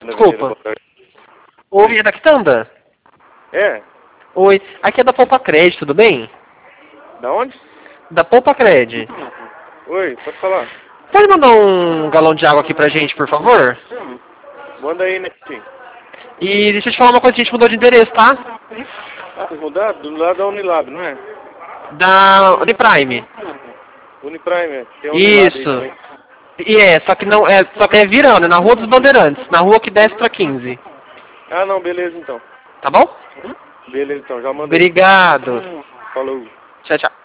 Desculpa. Oi, é da Quitanda? É? Oi, aqui é da Poupa Cred, tudo bem? Da onde? Da Poupa Cred. Oi, pode falar. Pode mandar um galão de água aqui pra gente, por favor? Manda aí, né, sim. E deixa eu te falar uma coisa, a gente mudou de endereço, tá? Ah, vocês mudaram? Do lado da Unilab, não é? Da Uniprime. Uniprime, é. Tem Unilab aí Isso. também. E só que não é, só que é virando, é na Rua dos Bandeirantes, na rua que desce pra 15. Ah, não, beleza então. Tá bom? Beleza então, já mandei. Obrigado. Falou. Tchau, tchau.